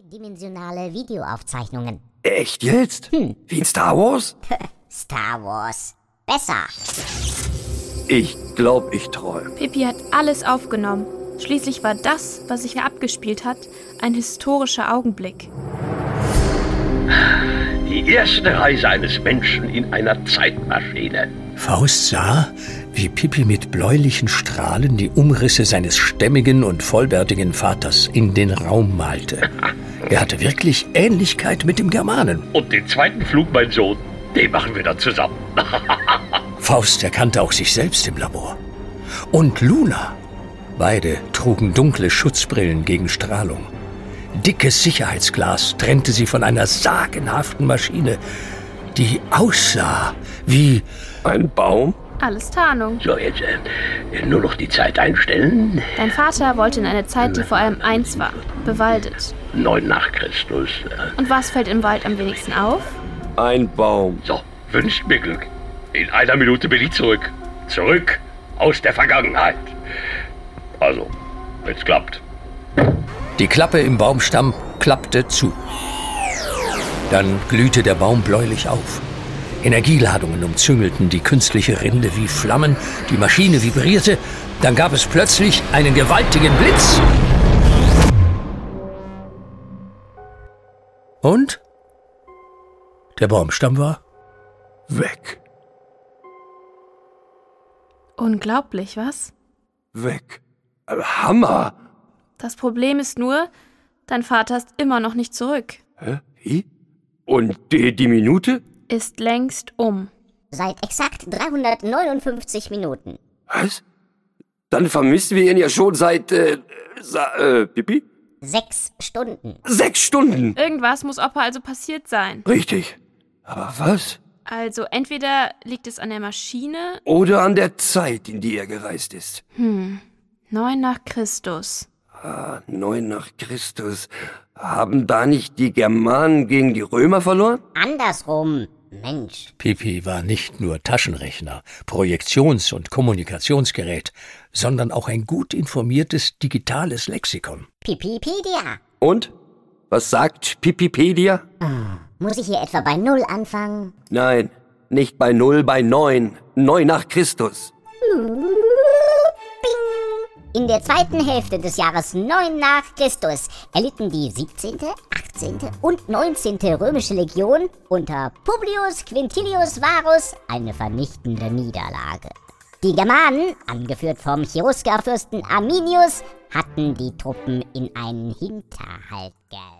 dreidimensionale Videoaufzeichnungen. Echt jetzt? Wie in Star Wars? Star Wars. Besser. Ich glaube, ich träume. Pippi hat alles aufgenommen. Schließlich war das, was sich abgespielt hat, ein historischer Augenblick. Die erste Reise eines Menschen in einer Zeitmaschine. Faust sah, wie Pippi mit bläulichen Strahlen die Umrisse seines stämmigen und vollbärtigen Vaters in den Raum malte. Er hatte wirklich Ähnlichkeit mit dem Germanen. Und den zweiten Flug, mein Sohn, den machen wir dann zusammen. Faust erkannte auch sich selbst im Labor. Und Luna. Beide trugen dunkle Schutzbrillen gegen Strahlung. Dickes Sicherheitsglas trennte sie von einer sagenhaften Maschine, die aussah wie... Ein Baum? Alles Tarnung. So, jetzt nur noch die Zeit einstellen. Dein Vater wollte in eine Zeit, die vor allem eins war: bewaldet. 9 nach Christus. Und was fällt im Wald am wenigsten auf? Ein Baum. So, wünscht mir Glück. In 1 Minute bin ich zurück. Zurück aus der Vergangenheit. Also, wenn's klappt. Die Klappe im Baumstamm klappte zu. Dann glühte der Baum bläulich auf. Energieladungen umzüngelten die künstliche Rinde wie Flammen, die Maschine vibrierte, dann gab es plötzlich einen gewaltigen Blitz. Und? Der Baumstamm war Weg. Unglaublich, was? Weg. Hammer. Das Problem ist nur, dein Vater ist immer noch nicht zurück. Hä? Wie? Und die Minute? Ist längst um. Seit exakt 359 Minuten. Was? Dann vermissen wir ihn ja schon seit, Pippi? 6 Stunden. 6 Stunden. Irgendwas muss Opa also passiert sein. Richtig. Aber was? Also entweder liegt es an der Maschine... Oder an der Zeit, in die er gereist ist. 9 nach Christus. 9 nach Christus. Haben da nicht die Germanen gegen die Römer verloren? Andersrum. Mensch. Pippi war nicht nur Taschenrechner, Projektions- und Kommunikationsgerät, sondern auch ein gut informiertes digitales Lexikon. Pipipedia. Und? Was sagt Pipipedia? Muss ich hier etwa bei 0 anfangen? Nein, nicht bei 0, bei 9. 9 nach Christus. In der zweiten Hälfte des Jahres 9 nach Christus erlitten die 17., 18. und 19. römische Legion unter Publius Quintilius Varus eine vernichtende Niederlage. Die Germanen, angeführt vom Cheruskerfürsten Arminius, hatten die Truppen in einen Hinterhalt gebracht.